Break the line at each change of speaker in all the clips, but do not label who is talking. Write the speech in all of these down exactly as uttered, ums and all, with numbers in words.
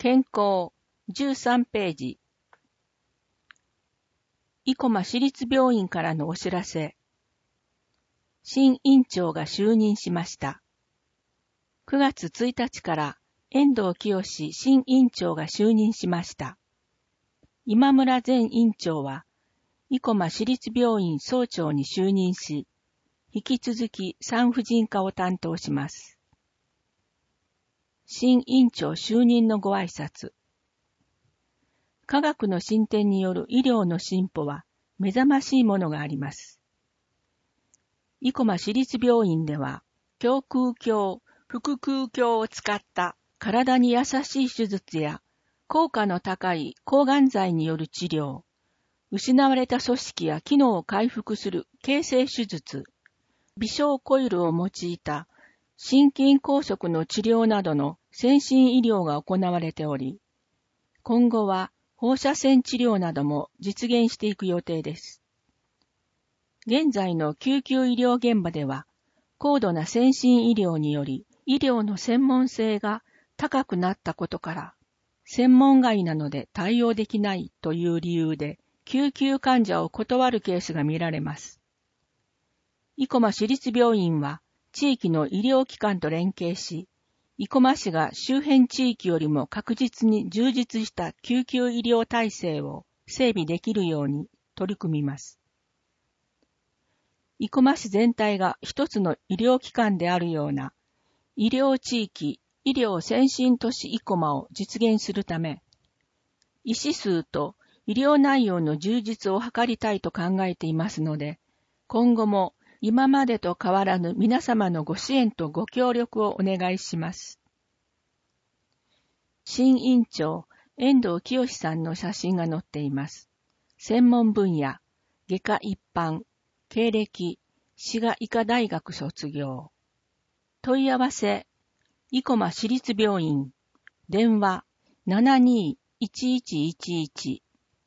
健康じゅうさんページ。生駒市立病院からのお知らせ。新院長が就任しました。くがつついたちから遠藤清新院長が就任しました。今村前院長は生駒市立病院総長に就任し、引き続き産婦人科を担当します。新院長就任のご挨拶。科学の進展による医療の進歩は目覚ましいものがあります。生駒市立病院では、胸腔鏡、腹腔鏡を使った体に優しい手術や効果の高い抗がん剤による治療、失われた組織や機能を回復する形成手術、微小コイルを用いた心筋梗塞の治療などの先進医療が行われており、今後は放射線治療なども実現していく予定です。現在の救急医療現場では、高度な先進医療により医療の専門性が高くなったことから、専門外なので対応できないという理由で、救急患者を断るケースが見られます。生駒市立病院は地域の医療機関と連携し、生駒市が周辺地域よりも確実に充実した救急医療体制を整備できるように取り組みます。生駒市全体が一つの医療機関であるような医療地域、医療先進都市生駒を実現するため、医師数と医療内容の充実を図りたいと考えていますので、今後も今までと変わらぬ皆様のご支援とご協力をお願いします。新院長、遠藤清さんの写真が載っています。専門分野、外科一般、経歴、滋賀医科大学卒業。問い合わせ、生駒市立病院、電話 ななにーいちいちいちいち。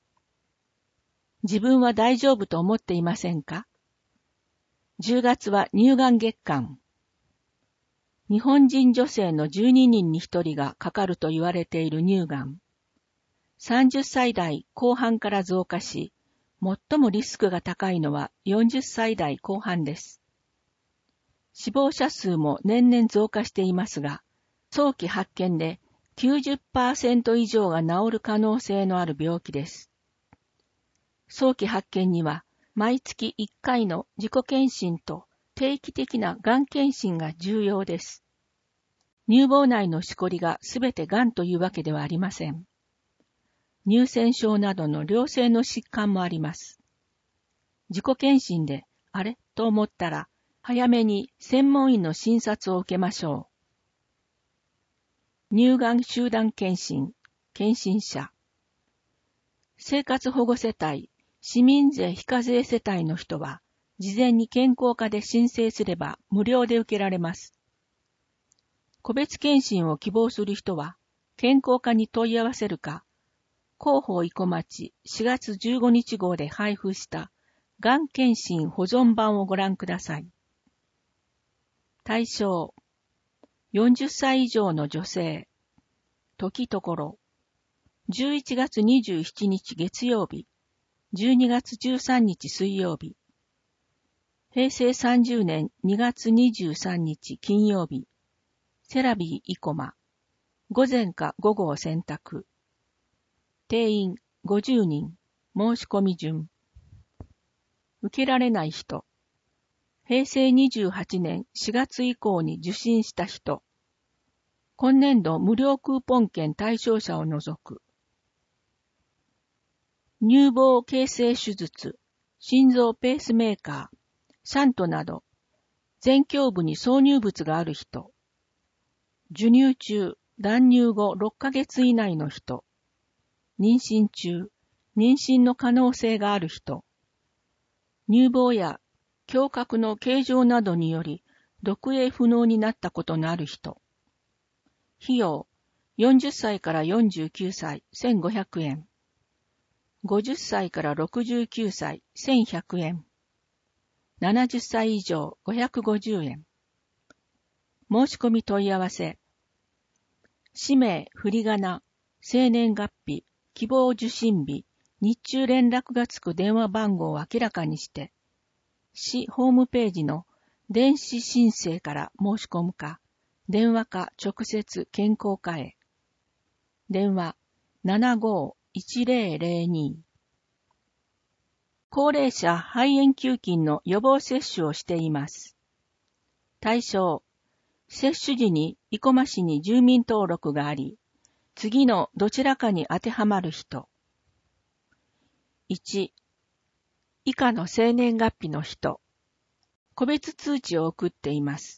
自分は大丈夫と思っていませんか？じゅうがつは乳がん月間。日本人女性のじゅうににんにひとりがかかると言われている乳がん。さんじゅっさい代後半から増加し、最もリスクが高いのはよんじゅっさい代後半です。死亡者数も年々増加していますが、早期発見で きゅうじゅっパーセント 以上が治る可能性のある病気です。早期発見には、毎月いっかいの自己検診と定期的ながん検診が重要です。乳房内のしこりがすべてがんというわけではありません。乳腺症などの良性の疾患もあります。自己検診で、あれと思ったら、早めに専門医の診察を受けましょう。乳がん集団検診、検診者。生活保護世帯、市民税非課税世帯の人は、事前に健康課で申請すれば無料で受けられます。個別検診を希望する人は、健康課に問い合わせるか、広報生駒町しがつじゅうごにち号で配布したがん検診保存版をご覧ください。対象、よんじゅっさい以上の女性、時ところ、じゅういちがつにじゅうしちにち月曜日、じゅうにがつじゅうさんにち水曜日、へいせいさんじゅうねんにがつにじゅうさんにち金曜日、セラビー生駒、午前か午後を選択。定員ごじゅうにん、申し込み順。受けられない人、へいせいにじゅうはちねんしがつ以降に受診した人、今年度無料クーポン券対象者を除く。乳房形成手術、心臓ペースメーカー、シャントなど、前胸部に挿入物がある人、授乳中、断乳後ろっかげつ以内の人、妊娠中、妊娠の可能性がある人、乳房や胸郭の形状などにより読影不能になったことのある人。費用、よんじゅっさいからよんじゅうきゅうさい、せんごひゃくえん。ごじゅっさいからろくじゅうきゅうさい、せんひゃくえん。ななじゅっさい以上、ごひゃくごじゅうえん。申し込み問い合わせ。氏名、振り仮名、 生年月日、希望受診日、日中連絡がつく電話番号を明らかにして、市ホームページの電子申請から申し込むか、電話か直接健康課へ。電話 ななごーいちぜろぜろに。高齢者肺炎球菌の予防接種をしています。対象、接種時に生駒市に住民登録があり、次のどちらかに当てはまる人。いち、以下の生年月日の人。個別通知を送っています。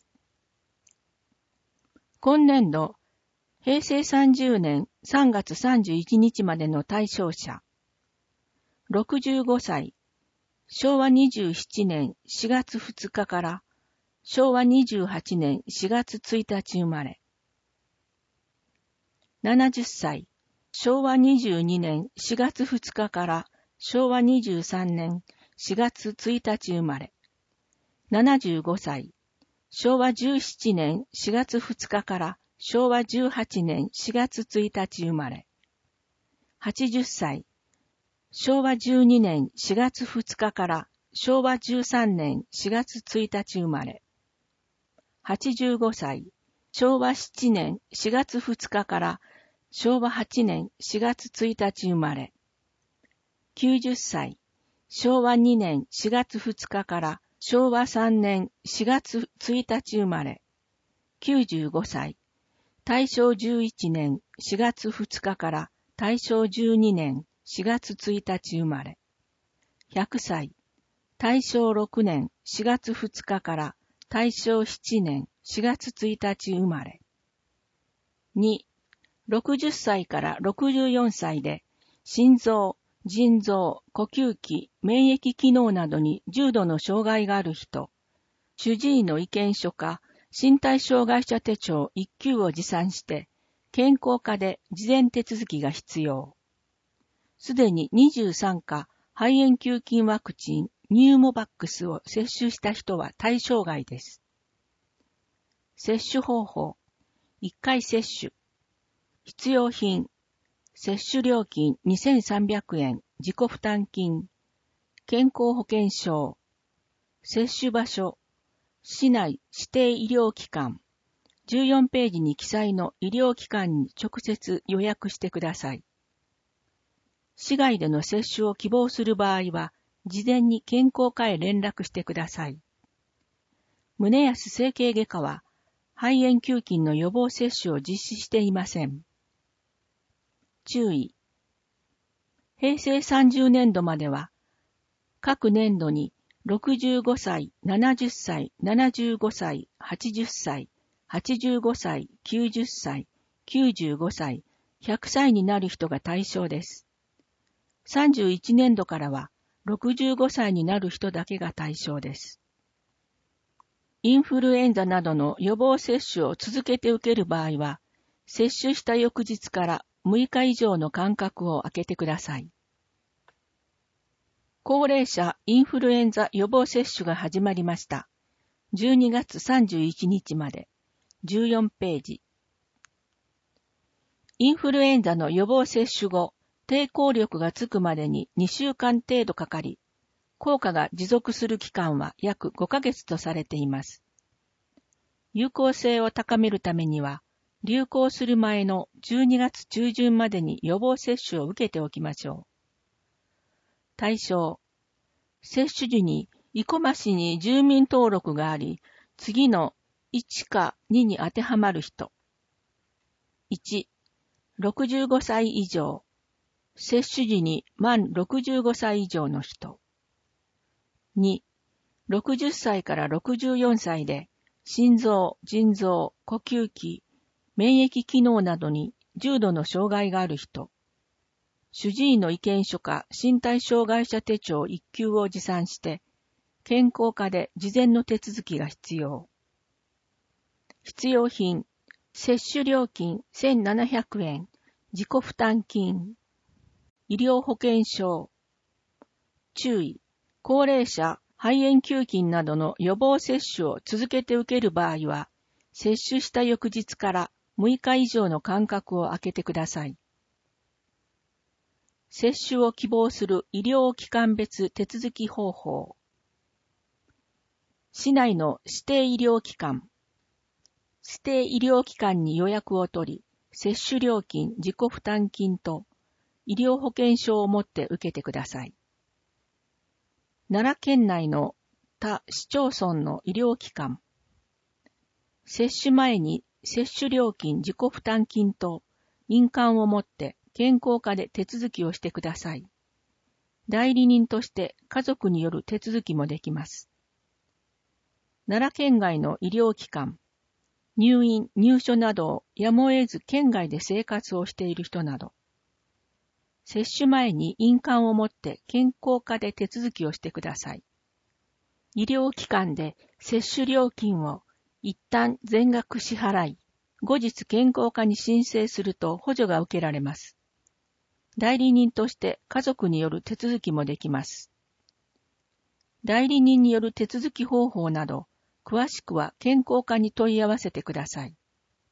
今年度、へいせいさんじゅうねんさんがつさんじゅういちにちまでの対象者。ろくじゅうごさい、しょうわにじゅうななねんしがつふつかからしょうわにじゅうはちねんしがつついたち生まれ。ななじゅっさい、しょうわにじゅうにねんしがつふつかからしょうわにじゅうさんねんしがつついたち生まれ。ななじゅうごさい、しょうわじゅうななねんしがつふつかからしょうわじゅうはちねんしがつついたち生まれ。はちじゅっさい、しょうわじゅうにねんしがつふつかからしょうわじゅうさんねんしがつついたち生まれ。はちじゅうごさい、しょうわななねんしがつふつかからしょうわはちねんしがつついたち生まれ。きゅうじゅっさい、しょうわにねんしがつふつかからしょうわさんねんしがつついたち生まれ。きゅうじゅうごさい、たいしょうじゅういちねんしがつふつかからたいしょうじゅうにねんしがつついたち生まれ。ひゃくさい、たいしょうろくねんしがつふつかからたいしょうななねんしがつついたち生まれ。に、ろくじゅっさいからろくじゅうよんさいで心臓、腎臓、呼吸器、免疫機能などに重度の障害がある人、主治医の意見書か身体障害者手帳いっきゅうを持参して健康課で事前手続きが必要。すでににじゅうさんか肺炎球菌ワクチンニューモバックスを接種した人は対象外です。接種方法、いっかい接種。必要品、接種料金にせんさんびゃくえん、自己負担金、健康保険証、接種場所、市内指定医療機関、じゅうよんページに記載の医療機関に直接予約してください。市外での接種を希望する場合は、事前に健康課へ連絡してください。宗安整形外科は、肺炎球菌の予防接種を実施していません。注意。へいせいさんじゅうねんどまでは、各年度にろくじゅうごさい、ななじゅっさい、ななじゅうごさい、はちじゅっさい、はちじゅうごさい、きゅうじゅっさい、きゅうじゅうごさい、ひゃくさいになる人が対象です。さんじゅういちねんどからはろくじゅうごさいになる人だけが対象です。インフルエンザなどの予防接種を続けて受ける場合は、接種した翌日からむいか以上の間隔を空けてください。高齢者インフルエンザ予防接種が始まりました。じゅうにがつさんじゅういちにちまで、じゅうよんページ。インフルエンザの予防接種後、抵抗力がつくまでににしゅうかん程度かかり、効果が持続する期間は約ごかげつとされています。有効性を高めるためには、流行する前のじゅうにがつちゅうじゅんまでに予防接種を受けておきましょう。対象、接種時に生駒市に住民登録があり、次のいちかにに当てはまる人。いち、ろくじゅうごさい以上。接種時に満ろくじゅうごさい以上の人。に、ろくじゅっさいからろくじゅうよんさいで心臓、腎臓、呼吸器、免疫機能などに重度の障害がある人。主治医の意見書か身体障害者手帳いっきゅうを持参して、健康課で事前の手続きが必要。必要品、接種料金せんななひゃくえん、自己負担金、医療保険証。注意、高齢者、肺炎球菌などの予防接種を続けて受ける場合は、接種した翌日からむいか以上の間隔を空けてください。 接種を希望する医療機関別手続き方法。市内の指定医療機関。指定医療機関に予約を取り、接種料金、自己負担金と医療保険証を持って受けてください。奈良県内の他市町村の医療機関。接種前に接種料金、自己負担金と印鑑を持って健康課で手続きをしてください。代理人として家族による手続きもできます。奈良県外の医療機関、入院、入所などをやむを得ず県外で生活をしている人など、接種前に印鑑を持って健康課で手続きをしてください。医療機関で接種料金を一旦全額支払い、後日健康課に申請すると補助が受けられます。代理人として家族による手続きもできます。代理人による手続き方法など、詳しくは健康課に問い合わせてください。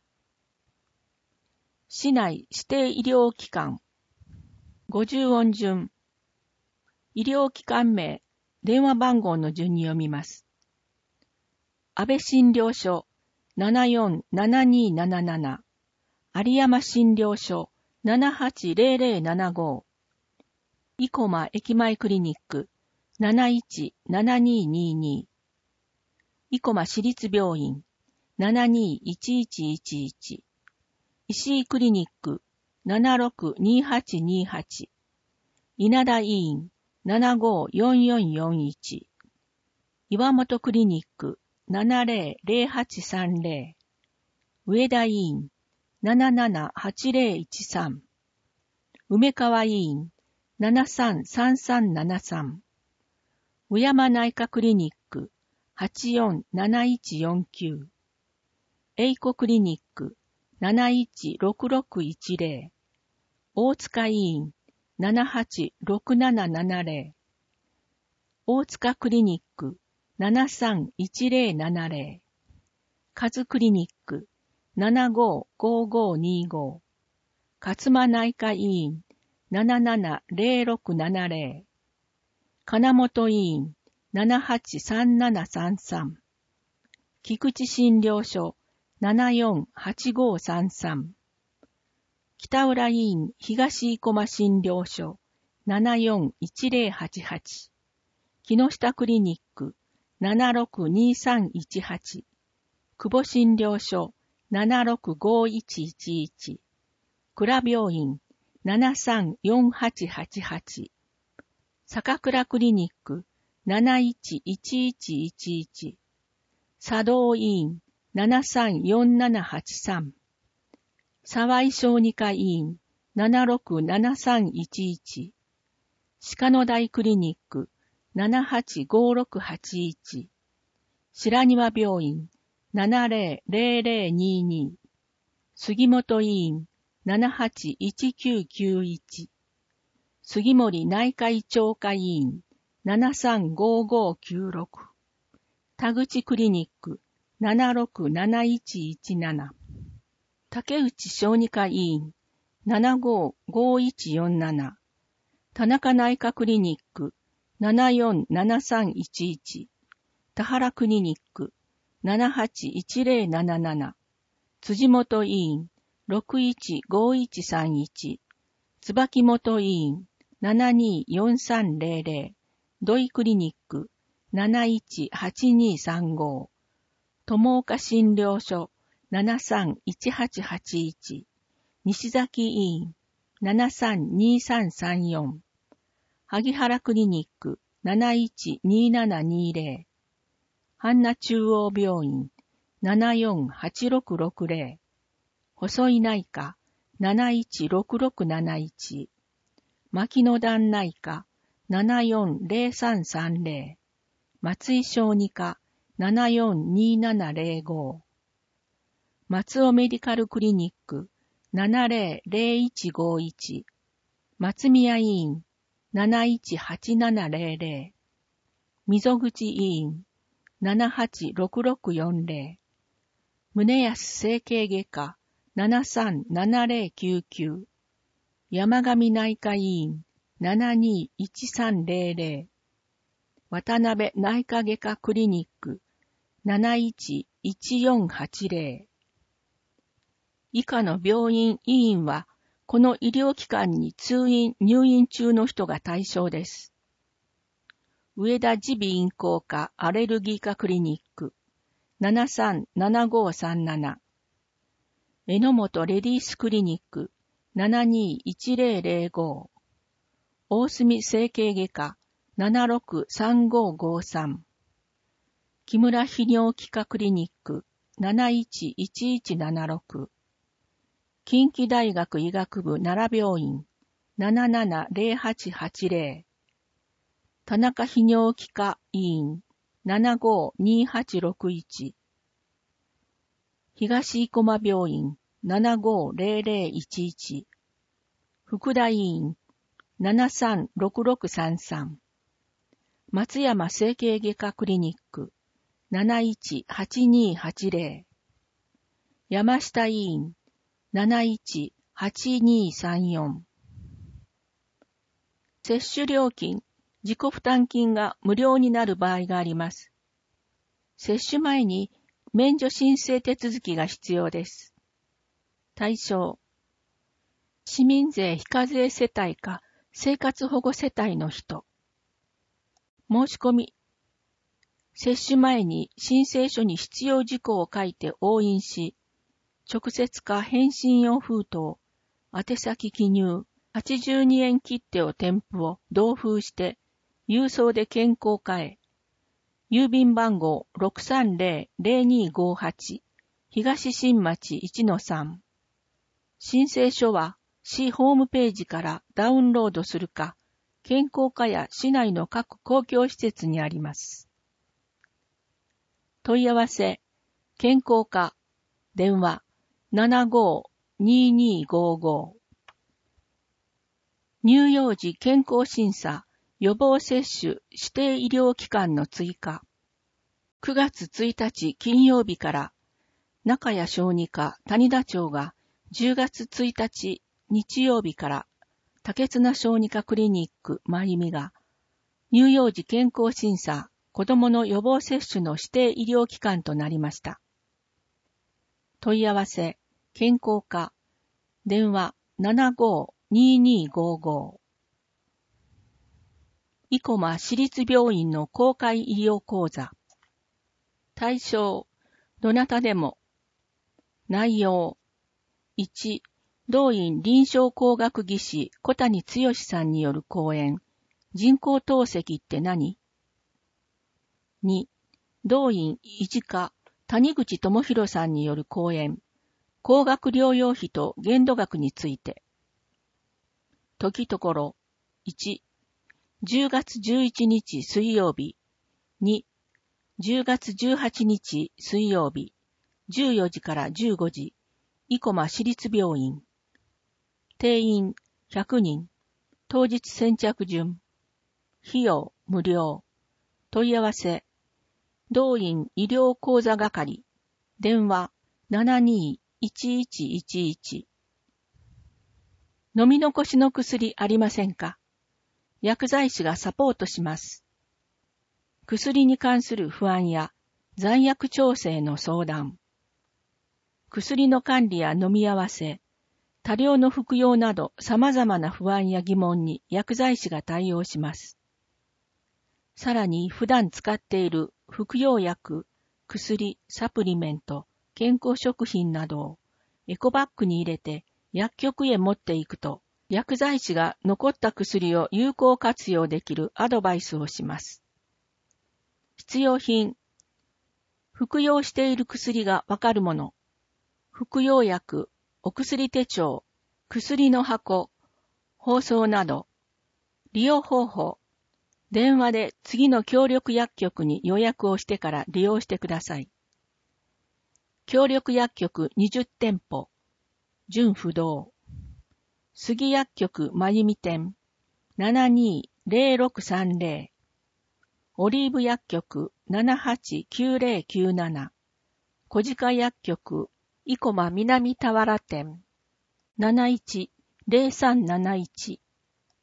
市内指定医療機関。ごじゅう音順。医療機関名、電話番号の順に読みます。安倍診療所 ななよんななにーなななな、有山診療所 ななはちぜろぜろななご、生駒駅前クリニック なないちななにーにーに、生駒市立病院 ななにーいちいちいちいち、石井クリニック ななろくにはちにはち、稲田医院 ななごよんよんよんいち、岩本クリニック ななぜろぜろはちさんぜろ、上田医院 ななななはちぜろいちさん、梅川医院 ななさんさんさんななさん、宇山内科クリニック はちよんなないちよんきゅう、栄子クリニック なないちろくろくいちぜろ、大塚医院 ななはちろくななななぜろ、大塚クリニック ななさんいちぜろななぜろ、カズクリニック ななごごごにご、勝間内科医院 ななななぜろろくななぜろ、金本医院 ななはちさんななさんさん、菊池診療所 ななよんはちごさんさん、北浦医院東生駒診療所 ななよんいちぜろはちはち、木下クリニック ななろくにさんいちはち、久保診療所 ななろくごいちいちいち、倉病院 ななさんよんはちはちはち、坂倉クリニック なないちいちいちいちいち、茶道医院 ななさんよんななはちさん、沢井小児科医院 ななろくななさんいちいち、鹿野台クリニック ななはちごろくはちいち、白庭病院 ななぜろぜろぜろにに、杉本医院 ななはちいちきゅうきゅういち、杉森内科医長科医院 ななさんごごきゅうろく、田口クリニック ななろくなないちいちなな、竹内小児科医院 ななごごいちよんなな、田中内科クリニック ななよんななさんいちいち、田原クリニック ななはちいちぜろなななな、辻元医院 ろくいちごいちさんいち、椿本医院 ななによんさんぜろぜろ、土井クリニック なないちはちにさんご、友岡診療所 ななさんいちはちはちいち、西崎医院 ななさんにさんさんよん、萩原クリニック なないちにななにぜろ、阪奈中央病院 ななよんはちろくろくぜろ、細井内科 なないちろくろくなないち、牧野段内科 ななよんぜろさんさんぜろ、松井小児科 ななよんにななぜろご、松尾メディカルクリニック ななぜろぜろいちごいち、松宮医院 なないちはちななぜろぜろ、溝口医院 ななはちろくろくよんぜろ、宗安整形外科 ななさんななぜろきゅうきゅう、山上内科医院ななにーいちさんゼロゼロ、渡辺内科外科クリニック なないちいちよんはちゼロ。以下の病院医院は、この医療機関に通院・入院中の人が対象です。上田耳鼻咽喉科アレルギー科クリニック ななさんななごさんなな、榎本レディースクリニック ななにーいちゼロゼロご、大隅整形外科 ななろくさんごごさん、木村泌尿器科クリニック なないちいちいちななろく、近畿大学医学部奈良病院 ななななゼロはちはちゼロ、田中泌尿器科医院 ななごにはちろくいち、東生駒病院 ななごゼロゼロいちいち、福田医院 ななさんろくろくさんさん、松山整形外科クリニック なないちはちにはちゼロ、山下医院 なないちはちにさんよん。接種料金、自己負担金が無料になる場合があります。接種前に免除申請手続きが必要です。対象、市民税非課税世帯か生活保護世帯の人。申し込み、接種前に申請書に必要事項を書いて押印し、直接か返信用封筒、宛先記入、はちじゅうにえん切手を添付を同封して、郵送で健康課へ。郵便番号 ろくさんゼロゼロにごはち、東新町 いちのさん。申請書は市ホームページからダウンロードするか、健康課や市内の各公共施設にあります。問い合わせ、健康課、電話 ななごーにーにーごーご。乳幼児健康審査、予防接種指定医療機関の追加。くがつついたち金曜日から中谷小児科谷田町がじゅうがつついたち日曜日から竹綱小児科クリニックまゆみが乳幼児健康審査子どもの予防接種の指定医療機関となりました。問い合わせ、健康課、電話 ななごーにーにーごーご。生駒市立病院の公開医療講座。対象、どなたでも。内容。いち、同院臨床工学技師小谷剛さんによる講演、人工透析って何？ に、同院医事課谷口智博さんによる講演、高額療養費と限度額について。時ところ、いち、じゅうがつじゅういちにち水曜日、に、じゅうがつじゅうはちにち水曜日、じゅうよじからじゅうごじ、生駒市立病院。定員ひゃくにん、当日先着順。費用無料。問い合わせ、同院医療講座係、電話 ななにーいちいちいちいち。飲み残しの薬ありませんか？薬剤師がサポートします。薬に関する不安や残薬調整の相談。薬の管理や飲み合わせ、多量の服用など様々な不安や疑問に薬剤師が対応します。さらに普段使っている服用薬、薬、サプリメント、健康食品などをエコバッグに入れて薬局へ持っていくと、薬剤師が残った薬を有効活用できるアドバイスをします。必要品。服用している薬がわかるもの。服用薬、お薬手帳、薬の箱、包装など。利用方法。電話で次の協力薬局に予約をしてから利用してください。協力薬局にじゅってんぽ。準不動。杉薬局まゆみ店 ななにーぜろろくさんぜろ。オリーブ薬局 ななはちきゅうぜろきゅうなな。小鹿薬局生駒南田原店 なないちぜろさんなないち。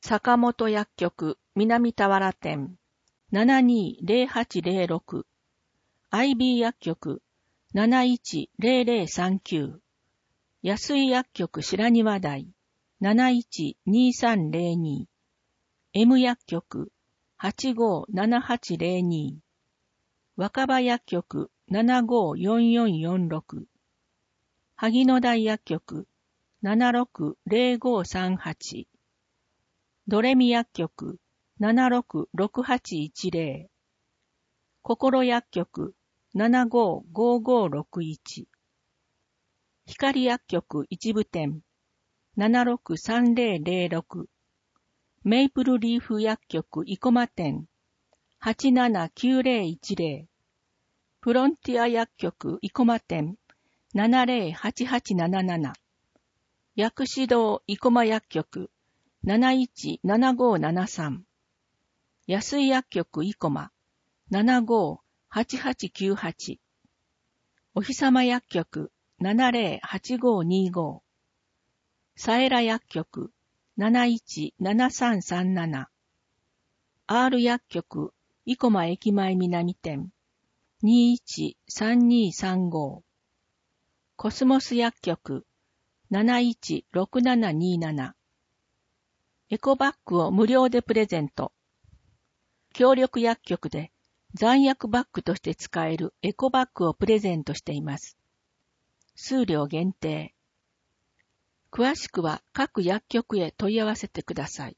坂本薬局南田原店 ななにーぜろはちぜろろく アイビー 薬局 なないちぜろぜろさんきゅう 安井薬局白庭台 なないちにさんぜろに M 薬局 はちごななはちぜろに 若葉薬局 ななごよんよんよんろく 萩野台薬局 ななろくぜろごさんはち ドレミ薬局 ななろくろくはちいちぜろ 心薬局 ななごごごろくいち 光薬局一部店 ななろくさんぜろぜろろく メイプルリーフ薬局生駒店 はちななきゅうぜろいちぜろ プロンティア薬局生駒店 ななぜろはちはちなななな 薬師堂生駒薬局 なないちななごななさん 安井薬局生駒 ななごはちはちきゅうはち おひさま薬局 ななぜろはちごにご さえら薬局 なないちななさんさんなな R 薬局生駒駅前南店 にいちさんにさんご コスモス薬局 なないちろくななになな エコバッグを無料でプレゼント。協力薬局で残薬バッグとして使えるエコバッグをプレゼントしています。数量限定。詳しくは各薬局へ問い合わせてください。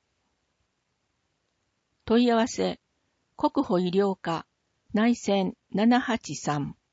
問い合わせ、国保医療課内線ななはちさん